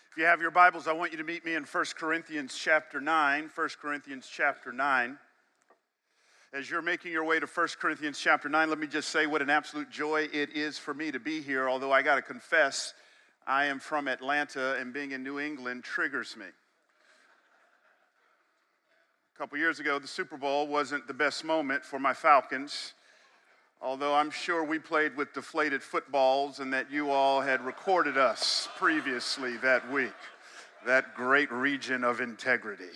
If you have your Bibles, I want you to meet me in 1 Corinthians chapter 9. 1 Corinthians chapter 9. As you're making your way to 1 Corinthians chapter 9, let me just say what an absolute joy it is for me to be here. Although I got to confess, I am from Atlanta, and being in New England triggers me. A couple years ago, the Super Bowl wasn't the best moment for my Falcons. Although I'm sure we played with deflated footballs and that you all had recorded us previously that week. That great region of integrity.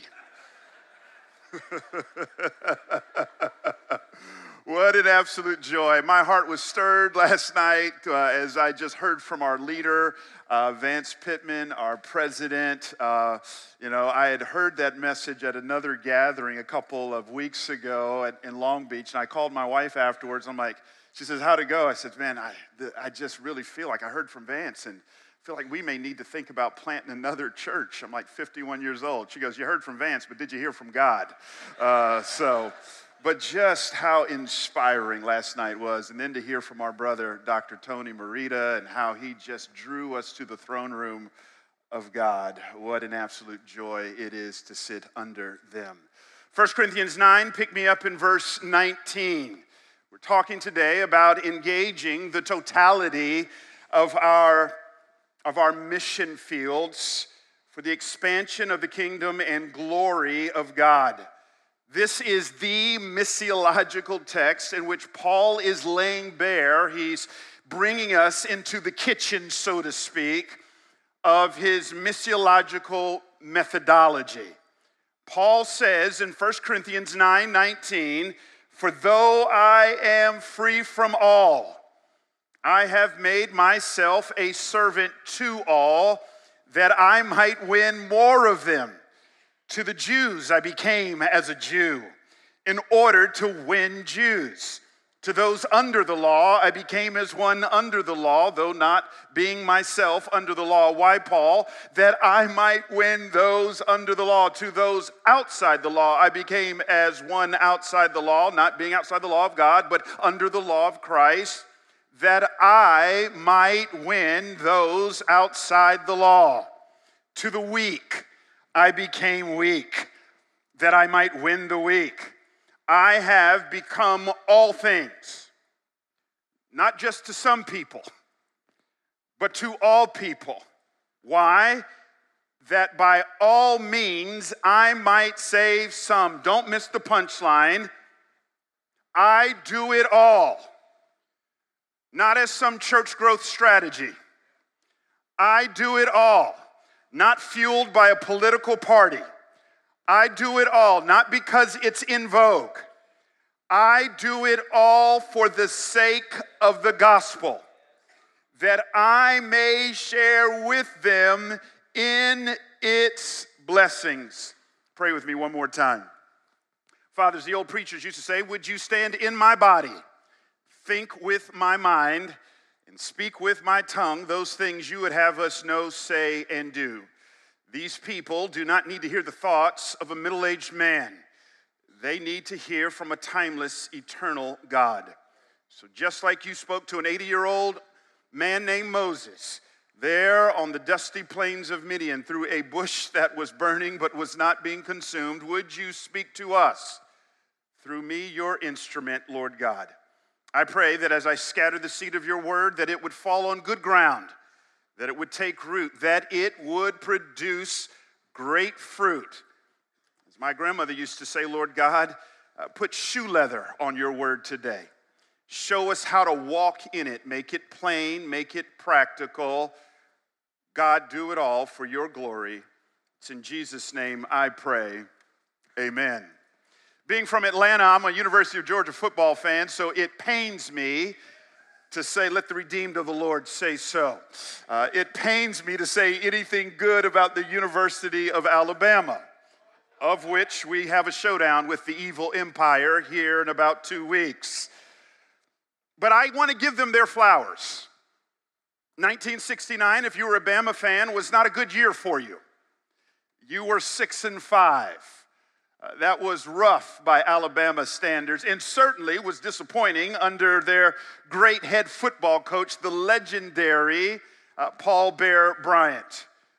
What an absolute joy. My heart was stirred last night as I just heard from our leader, Vance Pittman, our president. I had heard that message at another gathering a couple of weeks ago in Long Beach, and I called my wife afterwards. I'm like, she says, how'd it go? I said, man, I just really feel like I heard from Vance, and I feel like we may need to think about planting another church. I'm like 51 years old. She goes, you heard from Vance, but did you hear from God? But just how inspiring last night was, and then to hear from our brother, Dr. Tony Merida, and how he just drew us to the throne room of God. What an absolute joy it is to sit under them. 1 Corinthians 9, pick me up in verse 19. We're talking today about engaging the totality of our mission fields for the expansion of the kingdom and glory of God. This is the missiological text in which Paul is laying bare, he's bringing us into the kitchen, so to speak, of his missiological methodology. Paul says in 1 Corinthians 9:19, "For though I am free from all, I have made myself a servant to all, that I might win more of them. To the Jews I became as a Jew, in order to win Jews. To those under the law I became as one under the law, though not being myself under the law." Why, Paul? "That I might win those under the law. To those outside the law I became as one outside the law, not being outside the law of God, but under the law of Christ, that I might win those outside the law. To the weak I became weak, that I might win the weak. I have become all things, not just to some people, but to all people." Why? "That by all means I might save some." Don't miss the punchline. I do it all, not as some church growth strategy. I do it all, not fueled by a political party. I do it all, not because it's in vogue. I do it all for the sake of the gospel, that I may share with them in its blessings. Pray with me one more time. Father, as the old preachers used to say, would you stand in my body, think with my mind, and speak with my tongue those things you would have us know, say, and do. These people do not need to hear the thoughts of a middle-aged man. They need to hear from a timeless, eternal God. So just like you spoke to an 80-year-old man named Moses, there on the dusty plains of Midian through a bush that was burning but was not being consumed, would you speak to us through me, your instrument, Lord God? I pray that as I scatter the seed of your word, that it would fall on good ground, that it would take root, that it would produce great fruit. As my grandmother used to say, Lord God, put shoe leather on your word today. Show us how to walk in it. Make it plain, make it practical. God, do it all for your glory. It's in Jesus' name I pray. Amen. Being from Atlanta, I'm a University of Georgia football fan, so it pains me to say, let the redeemed of the Lord say so. It pains me to say anything good about the University of Alabama, of which we have a showdown with the evil empire here in about 2 weeks. But I want to give them their flowers. 1969, if you were a Bama fan, was not a good year for you. You were 6-5. That was rough by Alabama standards, and certainly was disappointing under their great head football coach, the legendary Paul Bear Bryant.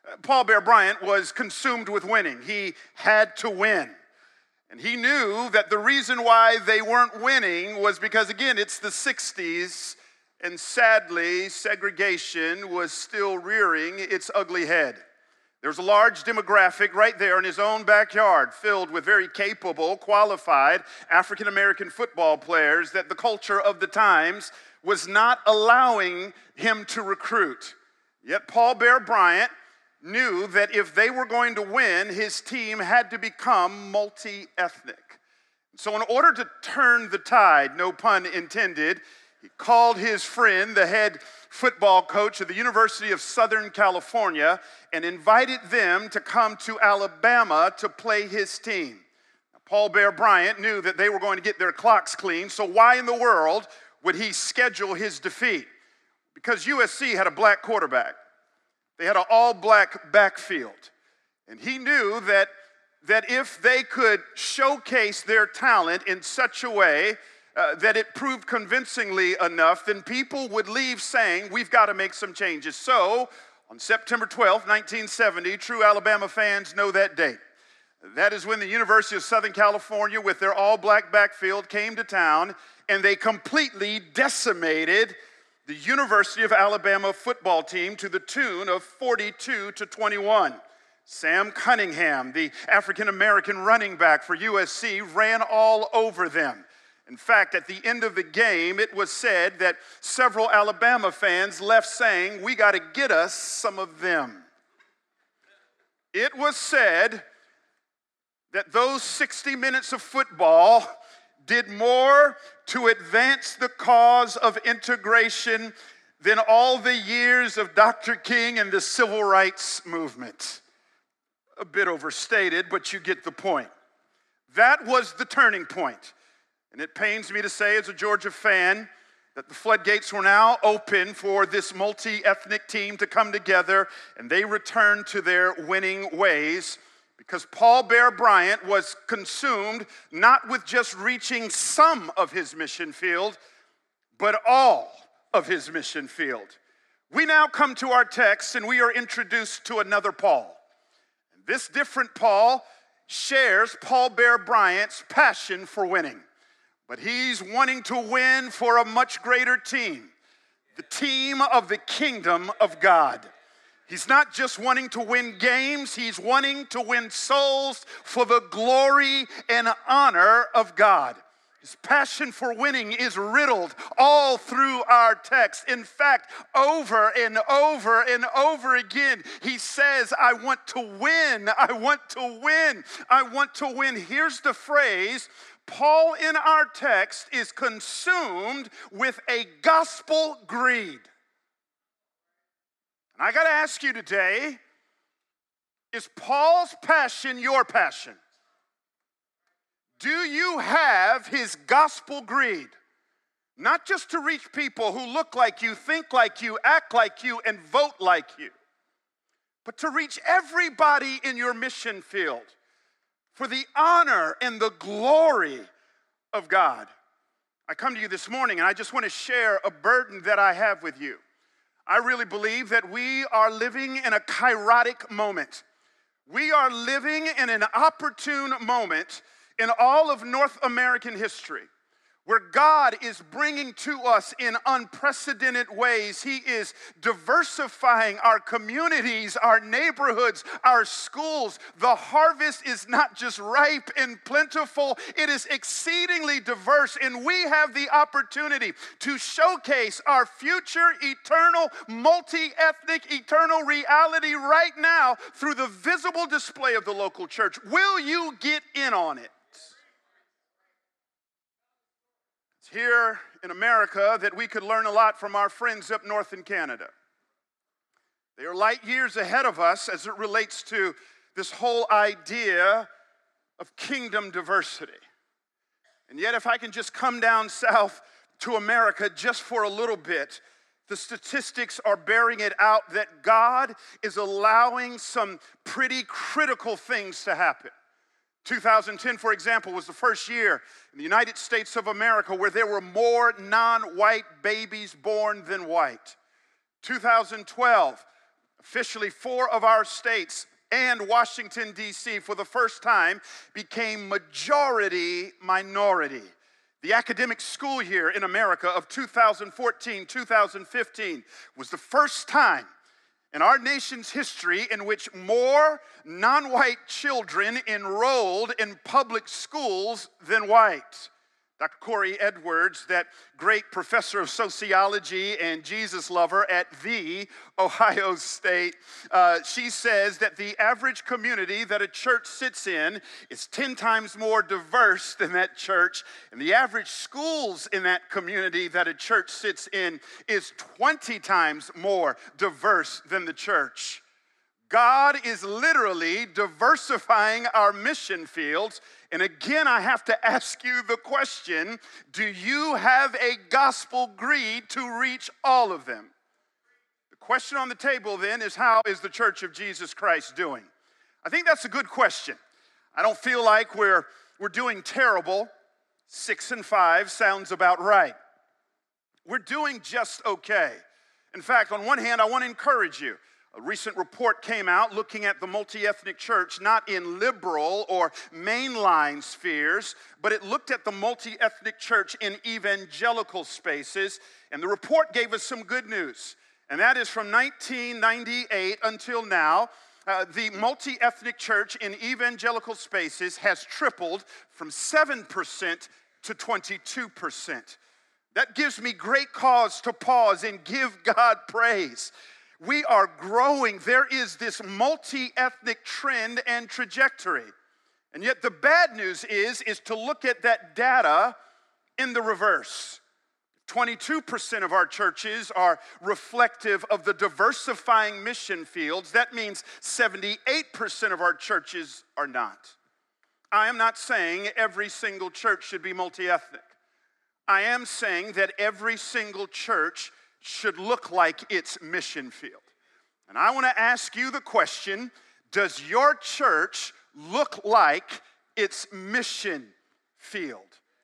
Paul Bear Bryant was consumed with winning. He had to win. And he knew that the reason why they weren't winning was because, again, it's the 60s, and sadly, segregation was still rearing its ugly head. There's a large demographic right there in his own backyard filled with very capable, qualified African-American football players that the culture of the times was not allowing him to recruit. Yet Paul Bear Bryant knew that if they were going to win, his team had to become multi-ethnic. So in order to turn the tide, no pun intended, he called his friend, the head football coach of the University of Southern California, and invited them to come to Alabama to play his team. Now, Paul Bear Bryant knew that they were going to get their clocks clean, so why in the world would he schedule his defeat? Because USC had a black quarterback. They had an all-black backfield. And he knew that if they could showcase their talent in such a way that it proved convincingly enough, then people would leave saying, we've got to make some changes. So, on September 12, 1970, true Alabama fans know that date. That is when the University of Southern California, with their all-black backfield, came to town, and they completely decimated the University of Alabama football team to the tune of 42-21. Sam Cunningham, the African-American running back for USC, ran all over them. In fact, at the end of the game, it was said that several Alabama fans left saying, we got to get us some of them. It was said that those 60 minutes of football did more to advance the cause of integration than all the years of Dr. King and the civil rights movement. A bit overstated, but you get the point. That was the turning point. And it pains me to say, as a Georgia fan, that the floodgates were now open for this multi-ethnic team to come together, and they returned to their winning ways, because Paul Bear Bryant was consumed not with just reaching some of his mission field, but all of his mission field. We now come to our text, and we are introduced to another Paul. This different Paul shares Paul Bear Bryant's passion for winning. But he's wanting to win for a much greater team, the team of the kingdom of God. He's not just wanting to win games, he's wanting to win souls for the glory and honor of God. His passion for winning is riddled all through our text. In fact, over and over and over again, he says, I want to win, I want to win, I want to win. Here's the phrase: Paul in our text is consumed with a gospel greed. And I got to ask you today, is Paul's passion your passion? Do you have his gospel greed? Not just to reach people who look like you, think like you, act like you, and vote like you, but to reach everybody in your mission field for the honor and the glory of God. I come to you this morning and I just want to share a burden that I have with you. I really believe that we are living in a kairotic moment. We are living in an opportune moment in all of North American history, where God is bringing to us in unprecedented ways. He is diversifying our communities, our neighborhoods, our schools. The harvest is not just ripe and plentiful, it is exceedingly diverse, and we have the opportunity to showcase our future eternal, multi-ethnic, eternal reality right now through the visible display of the local church. Will you get in on it? Here in America that we could learn a lot from our friends up north in Canada. They are light years ahead of us as it relates to this whole idea of kingdom diversity. And yet, if I can just come down south to America just for a little bit, the statistics are bearing it out that God is allowing some pretty critical things to happen. 2010, for example, was the first year in the United States of America where there were more non-white babies born than white. 2012, the Officially, 4 of our states and Washington, D.C., for the first time, became majority minority. The academic school year in America of 2014-2015 was the first time in our nation's history in which more non-white children enrolled in public schools than white. Dr. Corey Edwards, that great professor of sociology and Jesus lover at The Ohio State, she says that the average community that a church sits in is 10 times more diverse than that church, and the average schools in that community that a church sits in is 20 times more diverse than the church. God is literally diversifying our mission fields. And again, I have to ask you the question, do you have a gospel greed to reach all of them? The question on the table then is, how is the Church of Jesus Christ doing? I think that's a good question. I don't feel like we're doing terrible. 6 and 5 sounds about right. We're doing just okay. In fact, on one hand, I want to encourage you. A recent report came out looking at the multi-ethnic church, not in liberal or mainline spheres, but it looked at the multi-ethnic church in evangelical spaces. And the report gave us some good news. And that is from 1998 until now, the multi-ethnic church in evangelical spaces has tripled from 7% to 22%. That gives me great cause to pause and give God praise. We are growing. There is this multi-ethnic trend and trajectory. And yet the bad news is to look at that data in the reverse. 22% of our churches are reflective of the diversifying mission fields. That means 78% of our churches are not. I am not saying every single church should be multi-ethnic. I am saying that every single church should look like its mission field. And I want to ask you the question, does your church look like its mission field?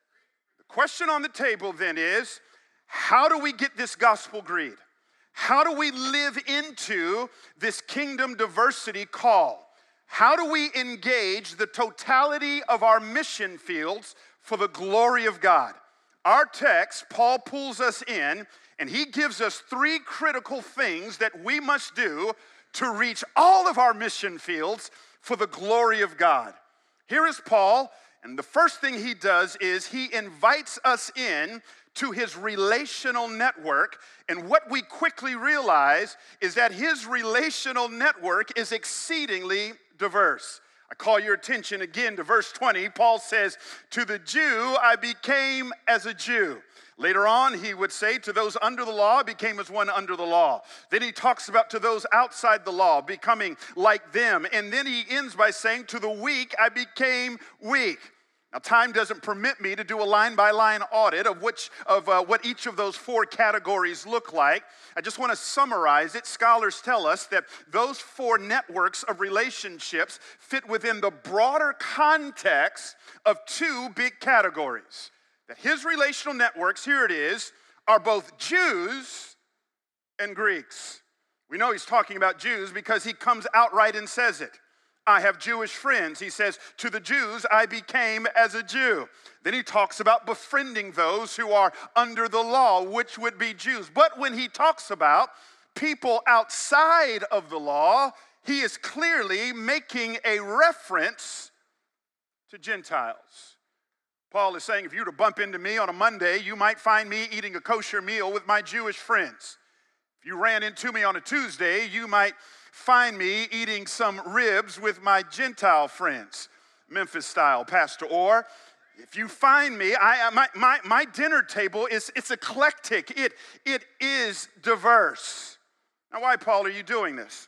The question on the table then is, how do we get this gospel greed? How do we live into this kingdom diversity call? How do we engage the totality of our mission fields for the glory of God? Our text, Paul pulls us in, and he gives us 3 critical things that we must do to reach all of our mission fields for the glory of God. Here is Paul, and the first thing he does is he invites us in to his relational network, and what we quickly realize is that his relational network is exceedingly diverse. I call your attention again to verse 20. Paul says, "To the Jew I became as a Jew." Later on, he would say, to those under the law, I became as one under the law. Then he talks about to those outside the law, becoming like them. And then he ends by saying, to the weak, I became weak. Now, time doesn't permit me to do a line-by-line audit of what each of those 4 categories look like. I just want to summarize it. Scholars tell us that those 4 networks of relationships fit within the broader context of 2 big categories. That his relational networks, here it is, are both Jews and Greeks. We know he's talking about Jews because he comes outright and says it. I have Jewish friends. He says, to the Jews, I became as a Jew. Then he talks about befriending those who are under the law, which would be Jews. But when he talks about people outside of the law, he is clearly making a reference to Gentiles. Paul is saying, if you were to bump into me on a Monday, you might find me eating a kosher meal with my Jewish friends. If you ran into me on a Tuesday, you might find me eating some ribs with my Gentile friends, Memphis style, Pastor. Or if you find me, my dinner table it's eclectic. It is diverse. Now, why, Paul, are you doing this?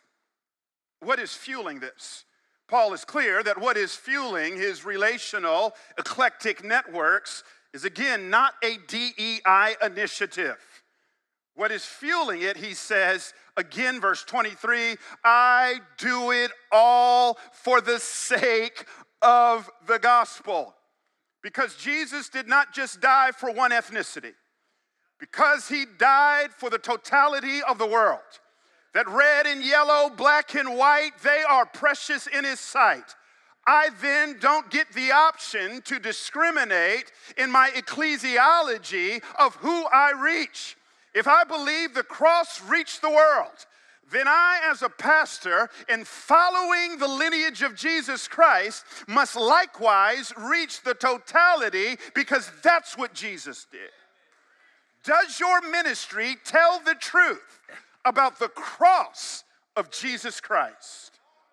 What is fueling this? Paul is clear that what is fueling his relational, eclectic networks is, again, not a DEI initiative. What is fueling it, he says, again, verse 23, I do it all for the sake of the gospel. Because Jesus did not just die for one ethnicity. Because he died for the totality of the world. that red and yellow, black and white, they are precious in his sight. I then don't get the option to discriminate in my ecclesiology of who I reach. If I believe the cross reached the world, then I, as a pastor, in following the lineage of Jesus Christ, must likewise reach the totality, because that's what Jesus did. Does your ministry tell the truth about the cross of Jesus Christ?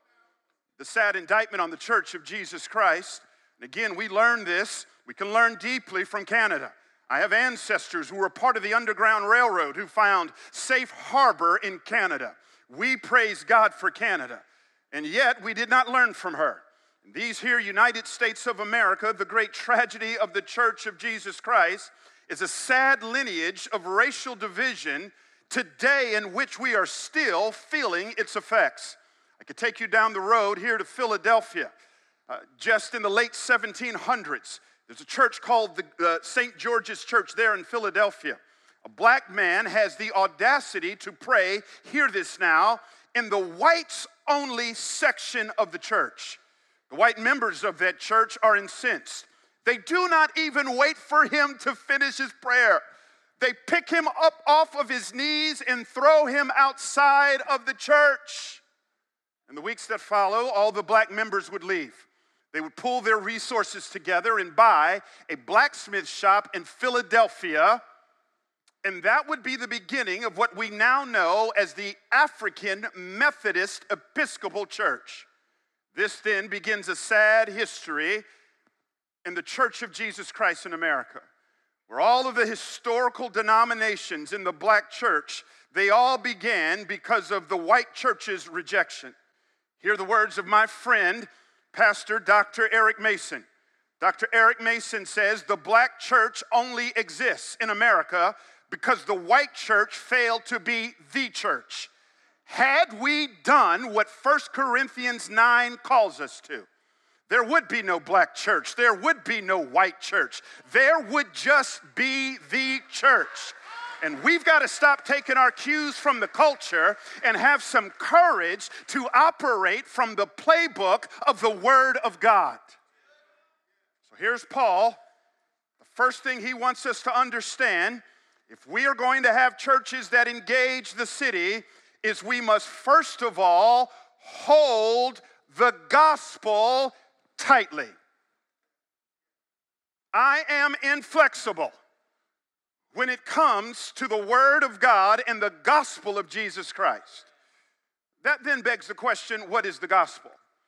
The sad indictment on the Church of Jesus Christ, and again, we learn this, we can learn deeply from Canada. I have ancestors who were part of the Underground Railroad who found safe harbor in Canada. We praise God for Canada, and yet we did not learn from her. In these here United States of America, the great tragedy of the Church of Jesus Christ is a sad lineage of racial division today, in which we are still feeling its effects. I could take you down the road here to Philadelphia. Just in the late 1700s, there's a church called the St. George's Church there in Philadelphia. A black man has the audacity to pray, hear this now, in the whites-only section of the church. The white members of that church are incensed. They do not even wait for him to finish his prayer. They pick him up off of his knees and throw him outside of the church. In the weeks that follow, all the black members would leave. They would pool their resources together and buy a blacksmith shop in Philadelphia, and that would be the beginning of what we now know as the African Methodist Episcopal Church. This then begins a sad history in the Church of Jesus Christ in America, where all of the historical denominations in the black church, they all began because of the white church's rejection. Hear the words of my friend, Pastor Dr. Eric Mason. Dr. Eric Mason says the black church only exists in America because the white church failed to be the church. Had we done what 1 Corinthians 9 calls us to, there would be no black church. There would be no white church. There would just be the church. And we've got to stop taking our cues from the culture and have some courage to operate from the playbook of the Word of God. So here's Paul. The first thing he wants us to understand, if we are going to have churches that engage the city, is we must first of all hold the gospel tightly. I am inflexible when it comes to the Word of God and the gospel of Jesus Christ. That then begs the question, what is the gospel?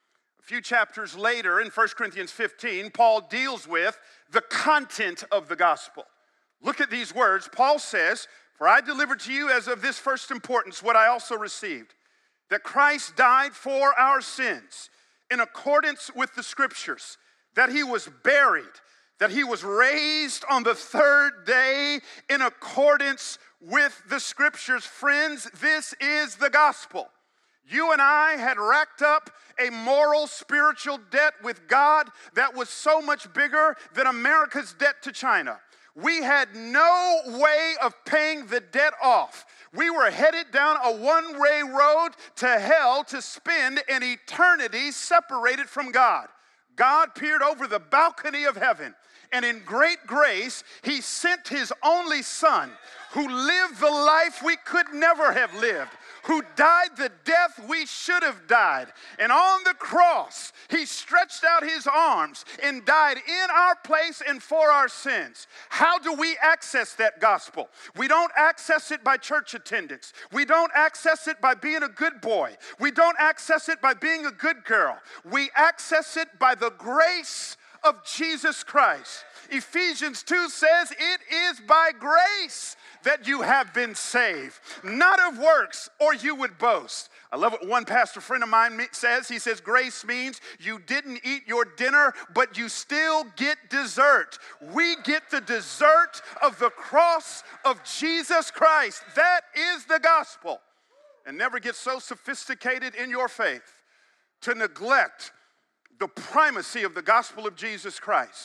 A few chapters later in 1 Corinthians 15, Paul deals with the content of the gospel. Look at these words. Paul says, "For I delivered to you as of this first importance what I also received, that Christ died for our sins in accordance with the Scriptures, that he was buried, that he was raised on the third day in accordance with the Scriptures." Friends, this is the gospel. You and I had racked up a moral, spiritual debt with God that was so much bigger than America's debt to China. We had no way of paying the debt off. We were headed down a one-way road to hell to spend an eternity separated from God. God peered over the balcony of heaven, and in great grace, he sent his only Son, who lived the life we could never have lived, who died the death we should have died. And on the cross, he stretched out his arms and died in our place and for our sins. How do we access that gospel? We don't access it by church attendance. We don't access it by being a good boy. We don't access it by being a good girl. We access it by the grace of Jesus Christ. Ephesians 2 says, it is by grace that you have been saved, not of works, or you would boast. I love what one pastor friend of mine says. He says, grace means you didn't eat your dinner, but you still get dessert. We get the dessert of the cross of Jesus Christ. That is the gospel. And never get so sophisticated in your faith to neglect the primacy of the gospel of Jesus Christ.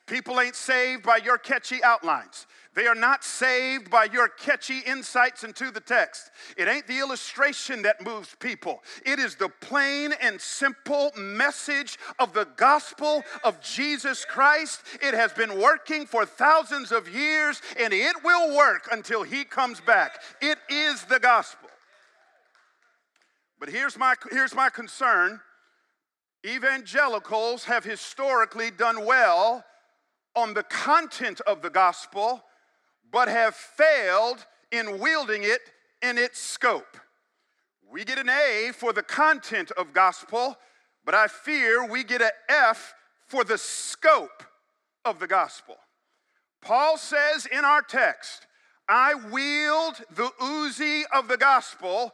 People ain't saved by your catchy outlines. They are not saved by your catchy insights into the text. It ain't the illustration that moves people. It is the plain and simple message of the gospel of Jesus Christ. It has been working for thousands of years, and it will work until he comes back. It is the gospel. But here's my concern. Evangelicals have historically done well on the content of the gospel, but have failed in wielding it in its scope. We get an A for the content of gospel, but I fear we get an F for the scope of the gospel. Paul says in our text, I wield the Uzi of the gospel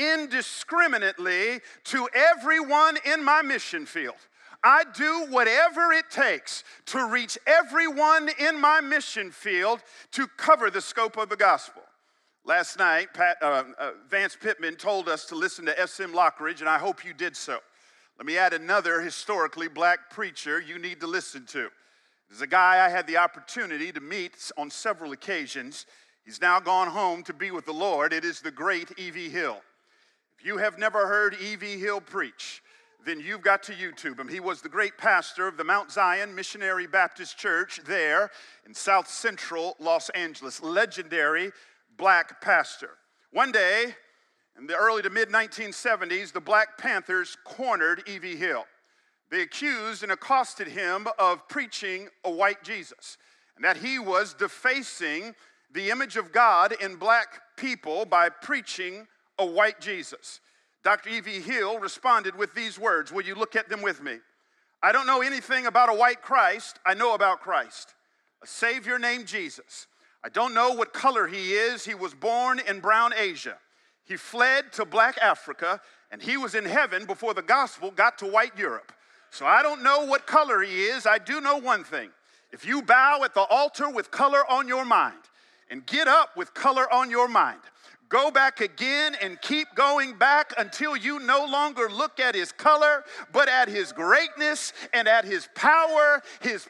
indiscriminately to everyone in my mission field. I do whatever it takes to reach everyone in my mission field to cover the scope of the gospel. Last night, Vance Pittman told us to listen to S.M. Lockridge, and I hope you did so. Let me add another historically black preacher you need to listen to. There's a guy I had the opportunity to meet on several occasions. He's now gone home to be with the Lord. It is the great E.V. Hill. If you have never heard E.V. Hill preach, then you've got to YouTube him. He was the great pastor of the Mount Zion Missionary Baptist Church there in South Central Los Angeles. Legendary black pastor. One day, in the early to mid-1970s, the Black Panthers cornered E.V. Hill. They accused and accosted him of preaching a white Jesus, and that he was defacing the image of God in black people by preaching a white Jesus. Dr. E.V. Hill responded with these words. Will you look at them with me? I don't know anything about a white Christ. I know about Christ, a Savior named Jesus. I don't know what color he is. He was born in brown Asia. He fled to black Africa, and he was in heaven before the gospel got to white Europe. So I don't know what color he is. I do know one thing. If you bow at the altar with color on your mind and get up with color on your mind, go back again and keep going back until you no longer look at his color, but at his greatness and at his power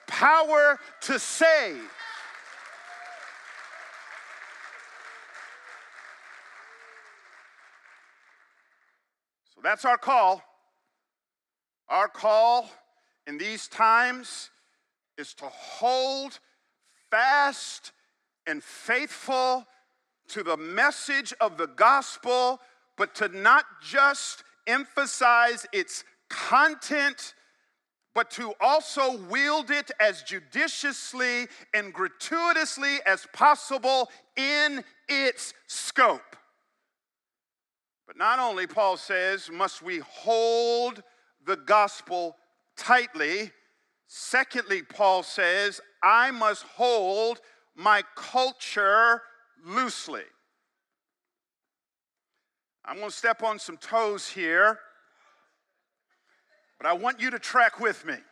to save. So that's our call. Our call in these times is to hold fast and faithful to the message of the gospel, but to not just emphasize its content, but to also wield it as judiciously and gratuitously as possible in its scope. But not only, Paul says, must we hold the gospel tightly. Secondly, Paul says, I must hold my culture loosely. I'm going to step on some toes here, but I want you to track with me.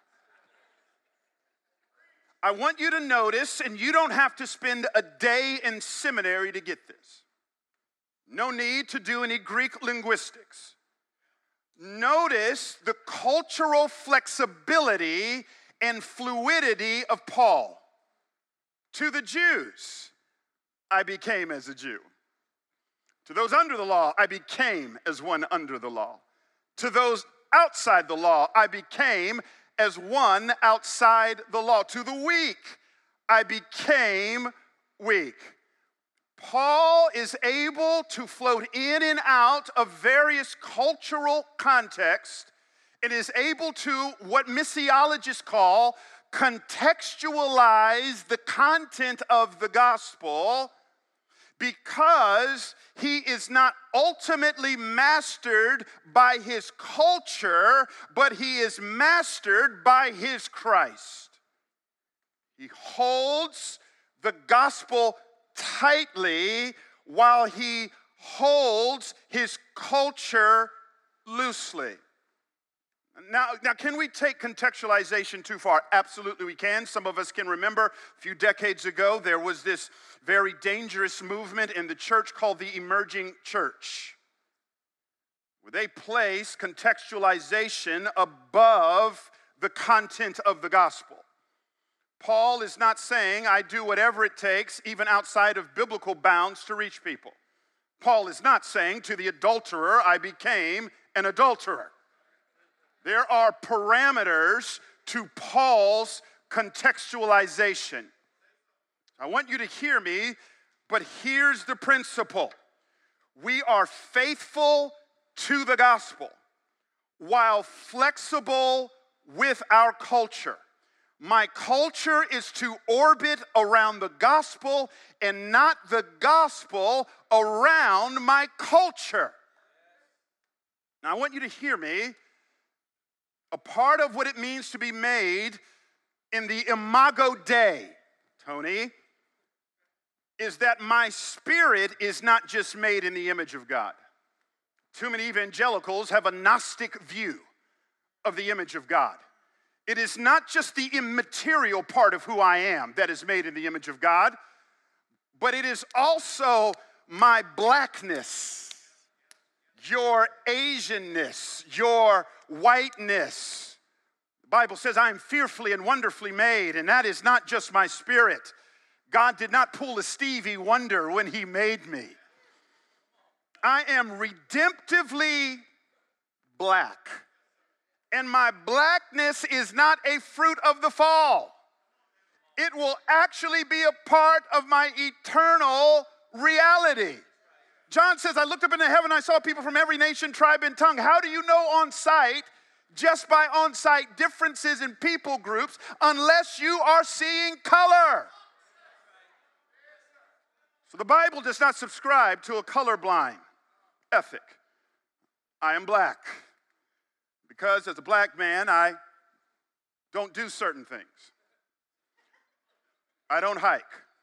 I want you to notice, and you don't have to spend a day in seminary to get this. No need to do any Greek linguistics. Notice the cultural flexibility and fluidity of Paul. To the Jews, I became as a Jew. To those under the law, I became as one under the law. To those outside the law, I became as one outside the law. To the weak, I became weak. Paul is able to float in and out of various cultural contexts and is able to, what missiologists call, contextualize the content of the gospel, because he is not ultimately mastered by his culture, but he is mastered by his Christ. He holds the gospel tightly while he holds his culture loosely. Now, can we take contextualization too far? Absolutely we can. Some of us can remember a few decades ago, there was this very dangerous movement in the church called the emerging church, where they place contextualization above the content of the gospel. Paul is not saying I do whatever it takes, even outside of biblical bounds, to reach people. Paul is not saying to the adulterer, I became an adulterer. There are parameters to Paul's contextualization. I want you to hear me, but here's the principle. We are faithful to the gospel while flexible with our culture. My culture is to orbit around the gospel and not the gospel around my culture. Now, I want you to hear me. A part of what it means to be made in the Imago Dei, Tony, is that my spirit is not just made in the image of God. Too many evangelicals have a Gnostic view of the image of God. It is not just the immaterial part of who I am that is made in the image of God, but it is also my blackness, your Asianness, your whiteness. The Bible says I am fearfully and wonderfully made, and that is not just my spirit. God did not pull a Stevie Wonder when he made me. I am redemptively black. And my blackness is not a fruit of the fall. It will actually be a part of my eternal reality. John says, I looked up into heaven, I saw people from every nation, tribe, and tongue. How do you know on sight, just by on sight differences in people groups, unless you are seeing color? So the Bible does not subscribe to a colorblind ethic. I am black. Because as a black man, I don't do certain things. I don't hike.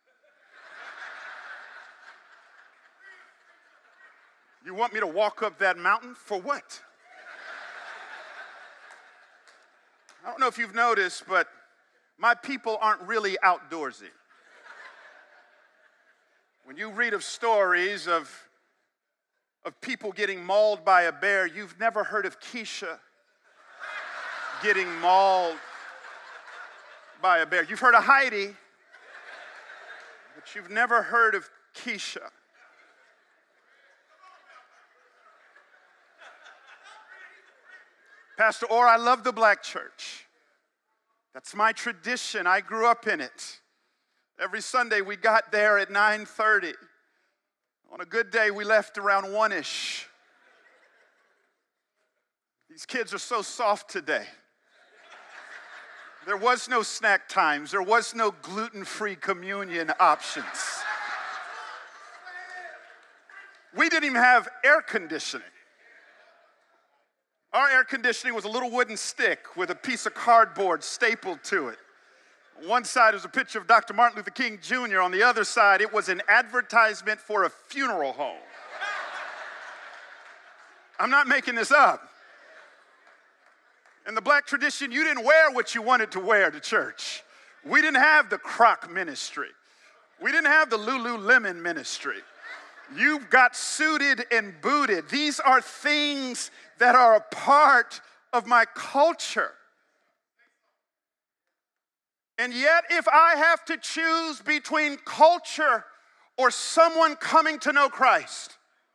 You want me to walk up that mountain? For what? I don't know if you've noticed, but my people aren't really outdoorsy. When you read of stories of people getting mauled by a bear, you've never heard of Keisha getting mauled by a bear. You've heard of Heidi, but you've never heard of Keisha. Pastor Orr, I love the black church. That's my tradition. I grew up in it. Every Sunday we got there at 9:30. On a good day, we left around 1-ish. These kids are so soft today. There was no snack times. There was no gluten-free communion options. We didn't even have air conditioning. Our air conditioning was a little wooden stick with a piece of cardboard stapled to it. On one side was a picture of Dr. Martin Luther King Jr. On the other side, it was an advertisement for a funeral home. I'm not making this up. In the black tradition, you didn't wear what you wanted to wear to church. We didn't have the Croc ministry. We didn't have the Lululemon ministry. You got suited and booted. These are things that are a part of my culture. And yet, if I have to choose between culture or someone coming to know Christ,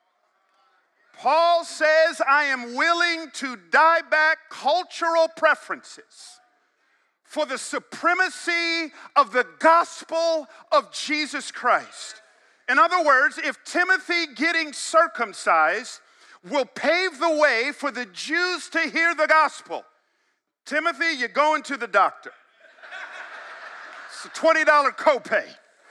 Paul says, I am willing to die back cultural preferences for the supremacy of the gospel of Jesus Christ. In other words, if Timothy getting circumcised will pave the way for the Jews to hear the gospel, Timothy, you're going to the doctor. It's a $20 copay.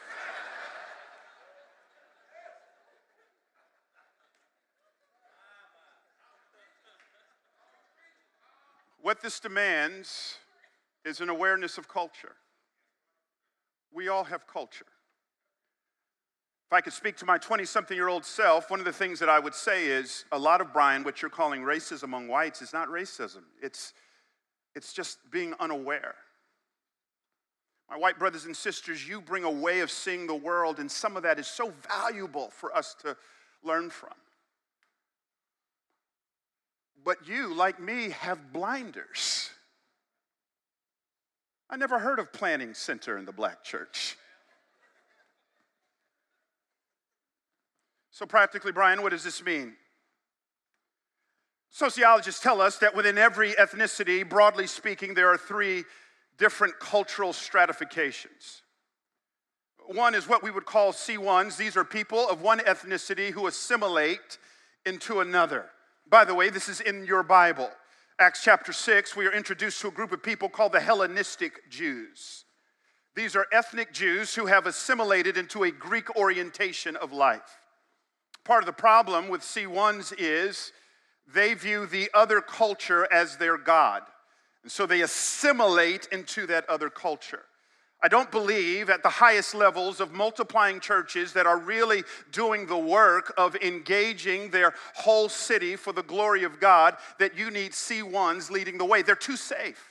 What this demands is an awareness of culture. We all have culture. If I could speak to my 20-something-year-old self, one of the things that I would say is a lot of, Brian, what you're calling racism among whites is not racism. It's just being unaware. My white brothers and sisters, you bring a way of seeing the world, and some of that is so valuable for us to learn from. But you, like me, have blinders. I never heard of Planning Center in the black church. So practically, Brian, what does this mean? Sociologists tell us that within every ethnicity, broadly speaking, there are three different cultural stratifications. One is what we would call C1s. These are people of one ethnicity who assimilate into another. By the way, this is in your Bible. Acts chapter 6, we are introduced to a group of people called the Hellenistic Jews. These are ethnic Jews who have assimilated into a Greek orientation of life. Part of the problem with C1s is they view the other culture as their God. And so they assimilate into that other culture. I don't believe at the highest levels of multiplying churches that are really doing the work of engaging their whole city for the glory of God that you need C1s leading the way. They're too safe.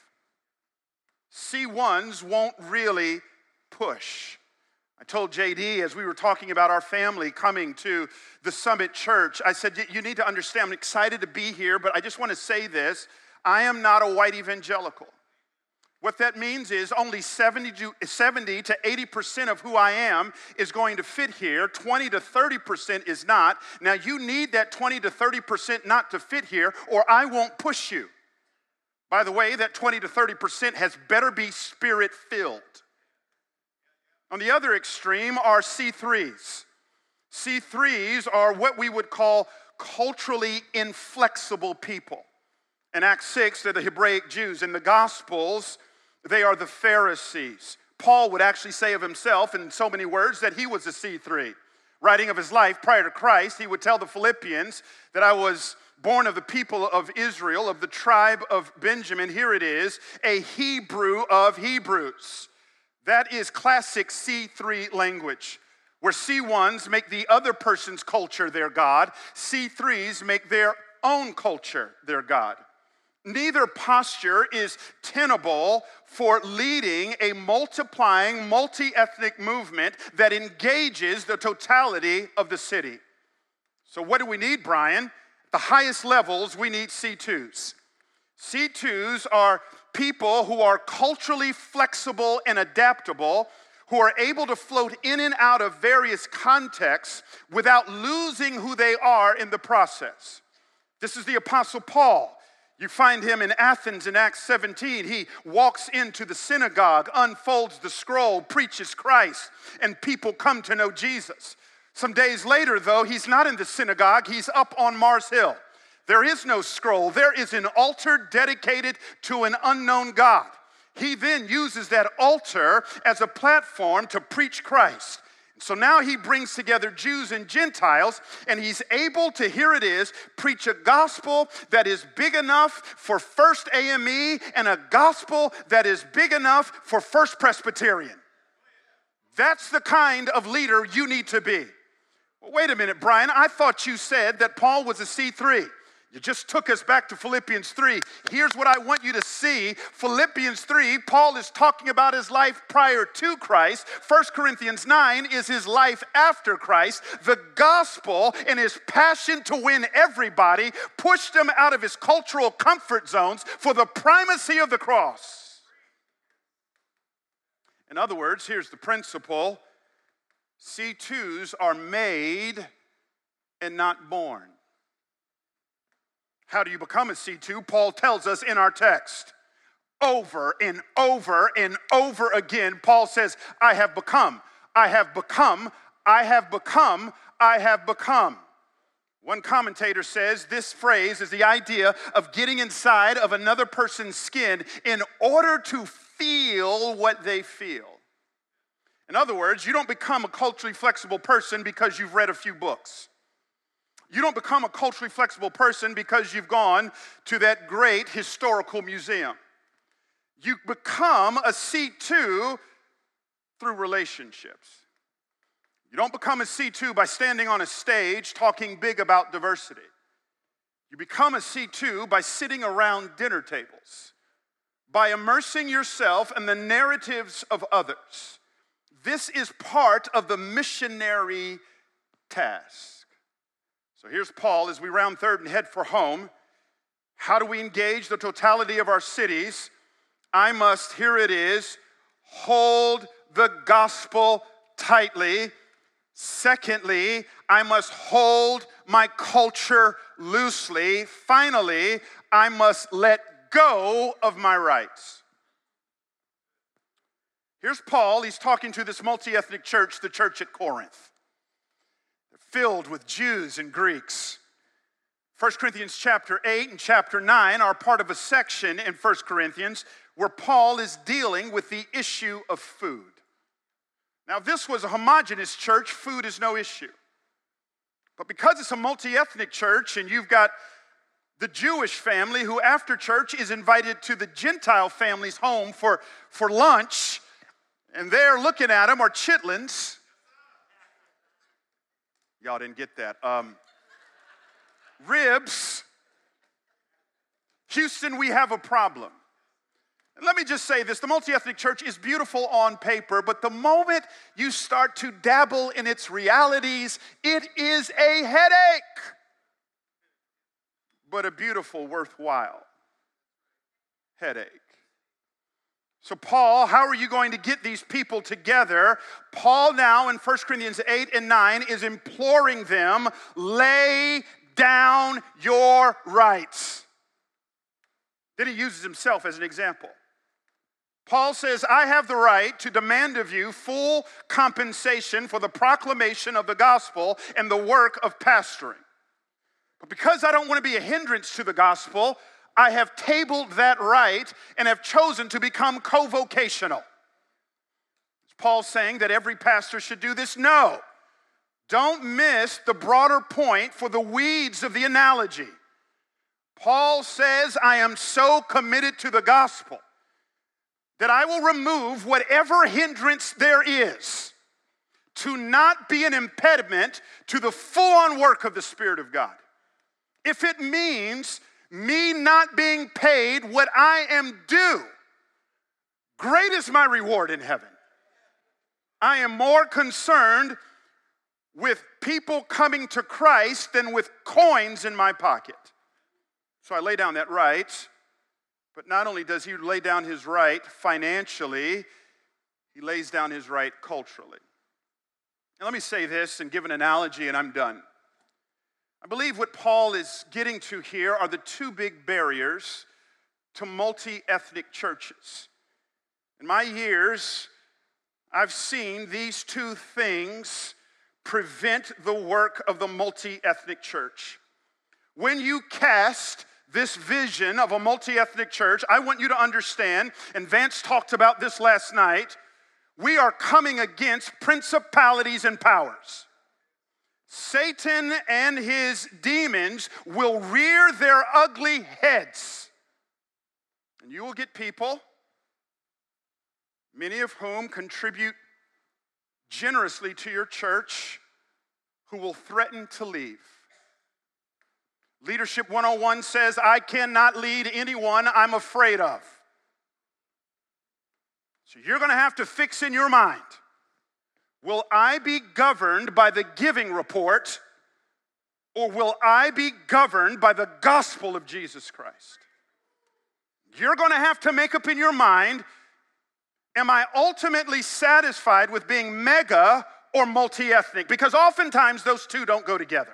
C1s won't really push. I told JD as we were talking about our family coming to the Summit Church, I said, you need to understand, I'm excited to be here, but I just want to say this. I am not a white evangelical. What that means is only 70 to 80% of who I am is going to fit here. 20 to 30% is not. Now, you need that 20 to 30% not to fit here, or I won't push you. By the way, that 20 to 30% has better be spirit-filled. On the other extreme are C3s. C3s are what we would call culturally inflexible people. In Acts 6, they're the Hebraic Jews. In the Gospels, they are the Pharisees. Paul would actually say of himself in so many words that he was a C3. Writing of his life prior to Christ, he would tell the Philippians that I was born of the people of Israel, of the tribe of Benjamin. Here it is, a Hebrew of Hebrews. That is classic C3 language, where C1s make the other person's culture their God. C3s make their own culture their God. Neither posture is tenable for leading a multiplying, multi-ethnic movement that engages the totality of the city. So what do we need, Brian? At the highest levels, we need C2s. C2s are people who are culturally flexible and adaptable, who are able to float in and out of various contexts without losing who they are in the process. This is the Apostle Paul. You find him in Athens in Acts 17. He walks into the synagogue, unfolds the scroll, preaches Christ, and people come to know Jesus. Some days later, though, he's not in the synagogue. He's up on Mars Hill. There is no scroll. There is an altar dedicated to an unknown God. He then uses that altar as a platform to preach Christ. So now he brings together Jews and Gentiles, and he's able to, here it is, preach a gospel that is big enough for First AME and a gospel that is big enough for First Presbyterian. That's the kind of leader you need to be. Well, wait a minute, Brian. I thought you said that Paul was a C3. You just took us back to Philippians 3. Here's what I want you to see. Philippians 3, Paul is talking about his life prior to Christ. 1 Corinthians 9 is his life after Christ. The gospel and his passion to win everybody pushed him out of his cultural comfort zones for the primacy of the cross. In other words, here's the principle. C2s are made and not born. How do you become a C2? Paul tells us in our text. Over and over and over again, Paul says, I have become, I have become, I have become, I have become. One commentator says this phrase is the idea of getting inside of another person's skin in order to feel what they feel. In other words, you don't become a culturally flexible person because you've read a few books. You don't become a culturally flexible person because you've gone to that great historical museum. You become a C2 through relationships. You don't become a C2 by standing on a stage talking big about diversity. You become a C2 by sitting around dinner tables, by immersing yourself in the narratives of others. This is part of the missionary task. So here's Paul as we round third and head for home. How do we engage the totality of our cities I must, here it is, hold the gospel tightly. Secondly, I must hold my culture loosely. Finally, I must let go of my rights. Here's Paul. He's talking to this multi-ethnic church, the church at Corinth. They're filled with Jews and Greeks. 1 Corinthians chapter 8 and chapter 9 are part of a section in 1 Corinthians where Paul is dealing with the issue of food. Now, if this was a homogeneous church, food is no issue. But because it's a multi-ethnic church and you've got the Jewish family who after church is invited to the Gentile family's home for lunch, and they're looking at them are chitlins. Y'all didn't get that. Ribs. Houston, we have a problem. And let me just say this, the multi-ethnic church is beautiful on paper, but the moment you start to dabble in its realities, it is a headache, but a beautiful, worthwhile headache. So Paul, how are you going to get these people together? Paul now in 1 Corinthians 8 and 9 is imploring them, lay down your rights. Then he uses himself as an example. Paul says, I have the right to demand of you full compensation for the proclamation of the gospel and the work of pastoring. But because I don't want to be a hindrance to the gospel, I have tabled that right and have chosen to become co-vocational. Is Paul saying that every pastor should do this? No. Don't miss the broader point for the weeds of the analogy. Paul says, I am so committed to the gospel that I will remove whatever hindrance there is to not be an impediment to the full-on work of the Spirit of God. If it means me not being paid what I am due, great is my reward in heaven. I am more concerned with people coming to Christ than with coins in my pocket. So I lay down that right. But not only does he lay down his right financially, he lays down his right culturally. And let me say this and give an analogy and I'm done. I believe what Paul is getting to here are the two big barriers to multi-ethnic churches. In my years, I've seen these two things prevent the work of the multi-ethnic church. When you cast this vision of a multi-ethnic church, I want you to understand, and Vance talked about this last night, we are coming against principalities and powers. Satan and his demons will rear their ugly heads. And you will get people, many of whom contribute generously to your church, who will threaten to leave. Leadership 101 says, I cannot lead anyone I'm afraid of. So you're going to have to fix in your mind, will I be governed by the giving report, or will I be governed by the gospel of Jesus Christ? You're going to have to make up in your mind, am I ultimately satisfied with being mega or multi-ethnic? Because oftentimes those two don't go together.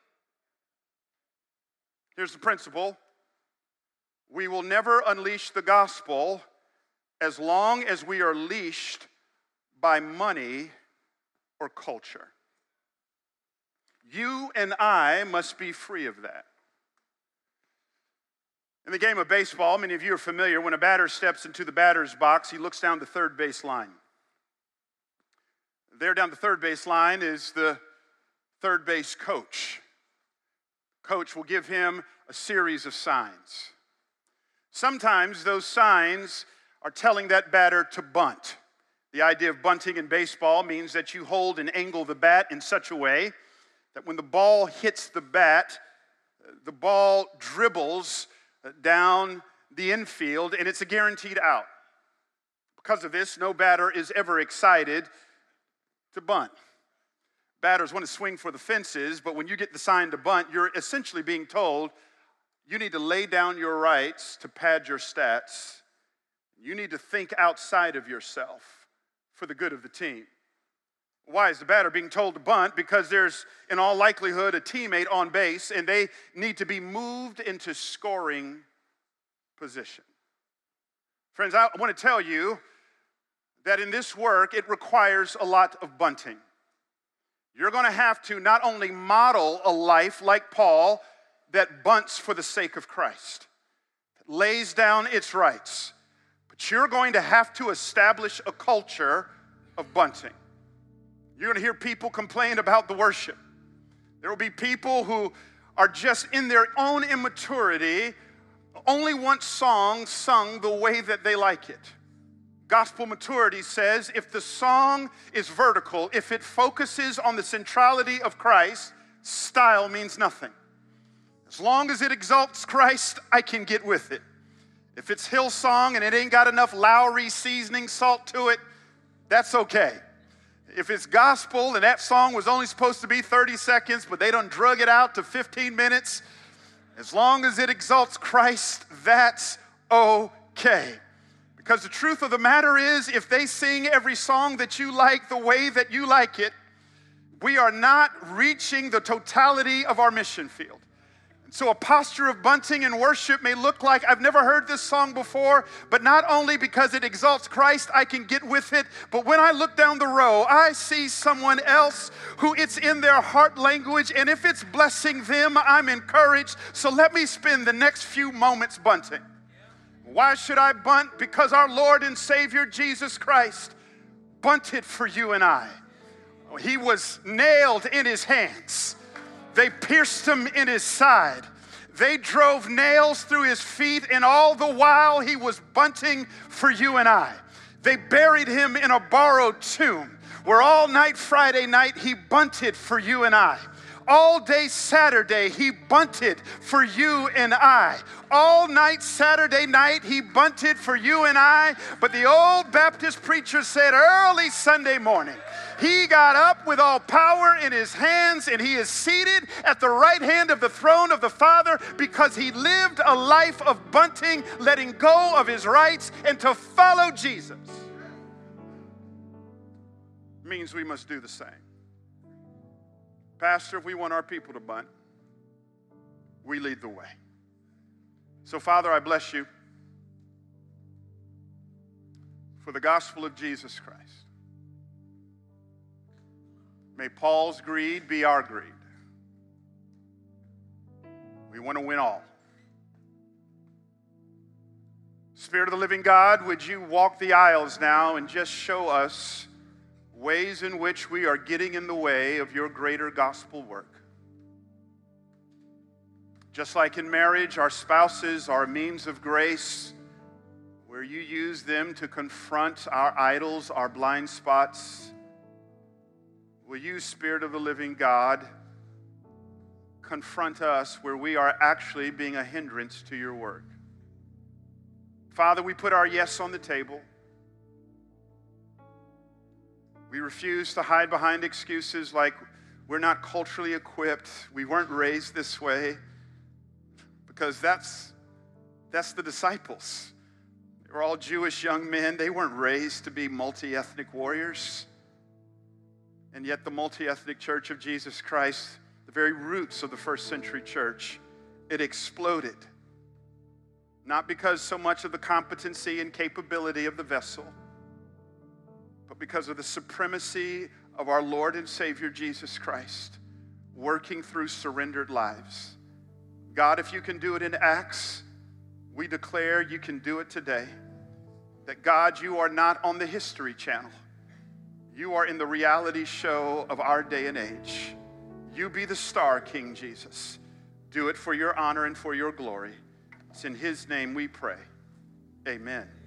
Here's the principle. We will never unleash the gospel as long as we are leashed by money or culture. You and I must be free of that. In the game of baseball, many of you are familiar, when a batter steps into the batter's box, he looks down the third base line. There down the third base line is the third base coach. Coach will give him a series of signs. Sometimes those signs are telling that batter to bunt. The idea of bunting in baseball means that you hold and angle the bat in such a way that when the ball hits the bat, the ball dribbles down the infield and it's a guaranteed out. Because of this, no batter is ever excited to bunt. Batters want to swing for the fences, but when you get the sign to bunt, you're essentially being told you need to lay down your rights to pad your stats. You need to think outside of yourself for the good of the team. Why is the batter being told to bunt? Because there's, in all likelihood, a teammate on base, and they need to be moved into scoring position. Friends, I want to tell you that in this work, it requires a lot of bunting. You're going to have to not only model a life like Paul that bunts for the sake of Christ, that lays down its rights, but you're going to have to establish a culture of bunting. You're going to hear people complain about the worship. There will be people who are just in their own immaturity, only want songs sung the way that they like it. Gospel maturity says if the song is vertical, if it focuses on the centrality of Christ, style means nothing. As long as it exalts Christ, I can get with it. If it's Hillsong and it ain't got enough Lowry seasoning salt to it, that's okay. If it's gospel and that song was only supposed to be 30 seconds, but they done drug it out to 15 minutes, as long as it exalts Christ, that's okay. Because the truth of the matter is, if they sing every song that you like the way that you like it, we are not reaching the totality of our mission field. So a posture of bunting in worship may look like, I've never heard this song before, but not only because it exalts Christ, I can get with it, but when I look down the row, I see someone else who it's in their heart language, and if it's blessing them, I'm encouraged. So let me spend the next few moments bunting. Why should I bunt? Because our Lord and Savior Jesus Christ bunted for you and I. He was nailed in his hands. They pierced him in his side. They drove nails through his feet, and all the while he was bunting for you and I. They buried him in a borrowed tomb, where all night Friday night he bunted for you and I. All day Saturday he bunted for you and I. All night Saturday night he bunted for you and I. But the old Baptist preacher said early Sunday morning, he got up with all power in his hands, and he is seated at the right hand of the throne of the Father because he lived a life of bunting, letting go of his rights, and to follow Jesus means we must do the same. Pastor, if we want our people to bunt, we lead the way. So, Father, I bless you for the gospel of Jesus Christ. May Paul's greed be our greed. We want to win all. Spirit of the living God, would you walk the aisles now and just show us ways in which we are getting in the way of your greater gospel work. Just like in marriage, our spouses are means of grace where you use them to confront our idols, our blind spots. Will you, Spirit of the living God, confront us where we are actually being a hindrance to your work? Father, we put our yes on the table. We refuse to hide behind excuses like we're not culturally equipped, we weren't raised this way, because that's the disciples. They were all Jewish young men. They weren't raised to be multi-ethnic warriors. And yet the multi-ethnic church of Jesus Christ, the very roots of the first century church, it exploded. Not because so much of the competency and capability of the vessel, but because of the supremacy of our Lord and Savior Jesus Christ working through surrendered lives. God, if you can do it in Acts, we declare you can do it today. That God, you are not on the History Channel. You are in the reality show of our day and age. You be the star, King Jesus. Do it for your honor and for your glory. It's in his name we pray. Amen.